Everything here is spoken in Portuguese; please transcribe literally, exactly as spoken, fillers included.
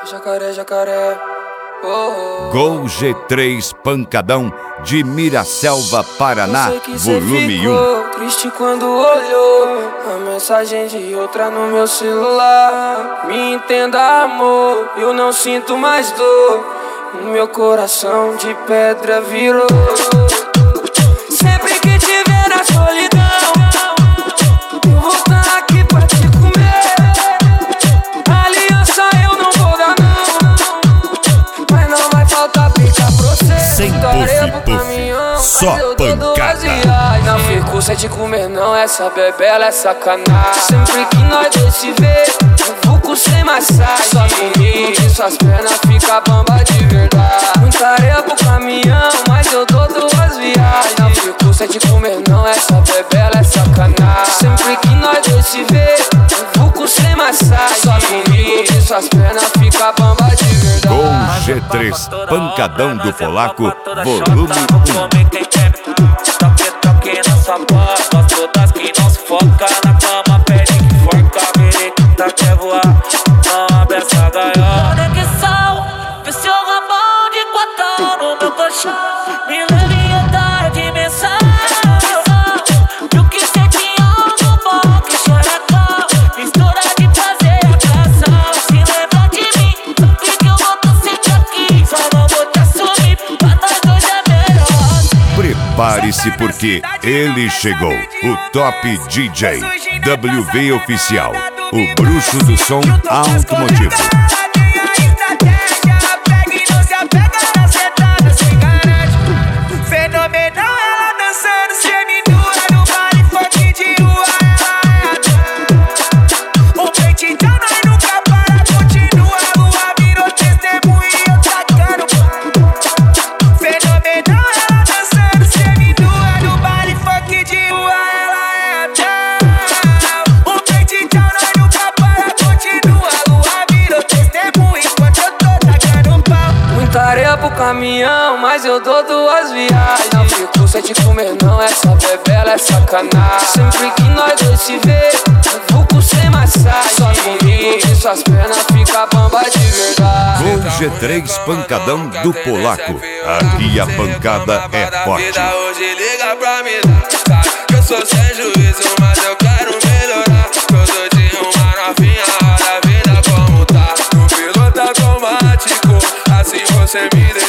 Jacaré, jacaré. Oh, oh. Gol G três Pancadão de Miraselva, Paraná, volume um. Triste quando olhou a mensagem de outra no meu celular. Me entenda, amor, eu não sinto mais dor. O meu coração de pedra virou. Sempre que te ver na solidão, eu vou estar aqui pra te comer. Aliança eu não vou dar não, mas não vai faltar pica pra você. Sem puff, puff, só pancada. Não fico sem te comer não, essa bebela é sacanagem. Sempre que nós dois se vê, eu vuco sem massagem. Só comigo que suas pernas fica bamba de verdade. Muita areia pro caminhão, mas eu dou duas viagens. Não fico sem te comer não, essa bebela é sacanagem. Sempre que nós dois se vê, eu vuco sem massagem. Só comigo que suas pernas fica bamba de verdade. Gol G três Pancadão do Polaco, volume um. Toque, toque na sua bola, gosto das que não se foca. Na cama pede que forca, veriquita quer voar, não abre essa gaiola. Conexão, vê seu rabão de quatão no meu colchão. Me leve em outra dimensão. E o que sente algo bom, que xerecão. Mistura de fazer a canção. Se lembra de mim, sabe que eu vou tô sempre aqui. Só não vou te assumir, pra nós dois é melhor. Prepare-se porque ele chegou, o Top D J W V Oficial, o bruxo do som automotivo. Fenomenal, ela dançando seminua no baile funk de rua. O peitão nós nunca para, continua. A lua virou testemunho e eu tacando. Fenomenal, ela dançando seminua no baile funk de rua. Ela é a o peitão nós nunca para, continua. A lua virou testemunho enquanto eu tô tacando pau. Muita areia pro caminhão, mas eu dou duas viagens. Não fico sem te comer não, essa bebela é sacanagem. Sempre que nós dois se vê, eu vuco sem massagem. Só comigo que suas pernas fica bamba de verdade. Gol G três Pancadão do Polaco, aqui a pancada é forte. Hoje liga pra mim, sabe que eu sou sem juízo, mas eu quero melhorar. Eu sou de uma novinha, olha a vida como tá. No piloto automático, assim você me deixa.